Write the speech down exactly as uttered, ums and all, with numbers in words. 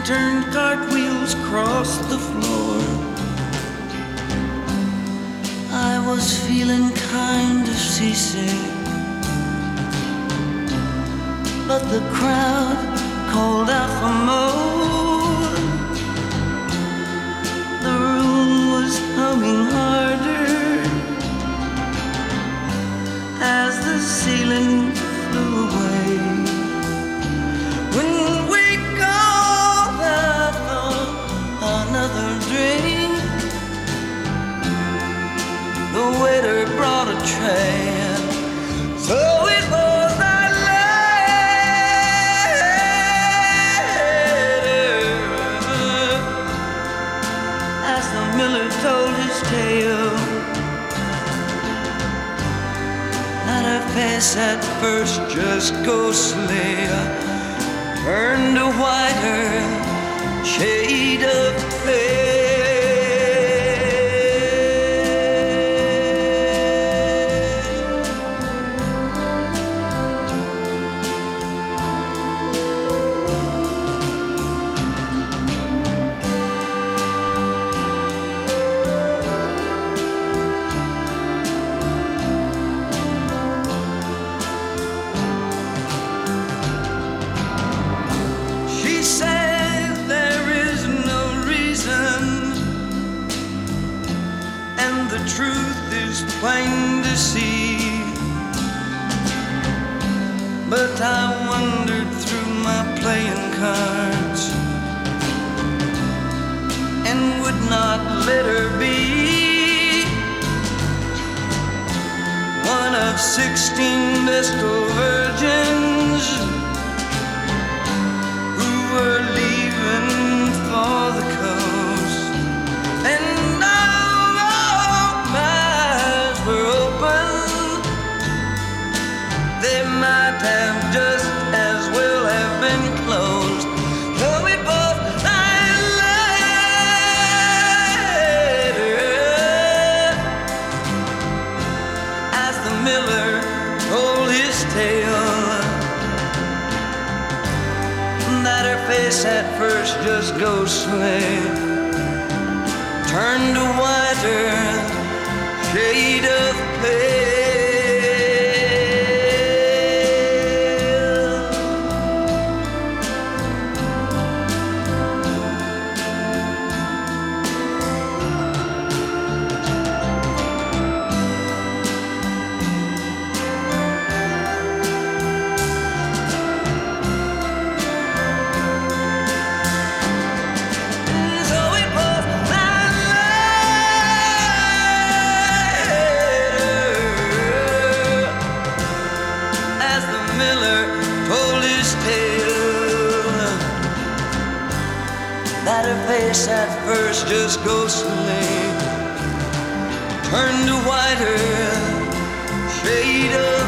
turned cartwheels across the floor. I was feeling kind of seasick, but the crowd called out for more. The room was humming harder as the ceiling flew away. When we called out for another drink, the waiter brought a tray, so it was that later, as the miller told his tale, that her face at first just ghostly turned a whiter shade of pale. The truth is plain to see, but I wandered through my playing cards and would not let her be one of sixteen vestal virgins who were leaving for the coast. And they might have just as well have been closed, though we both died later, as the miller told his tale, that her face at first just ghostly turned a whiter shade of pale. That her face at first just ghostly turned a whiter shade of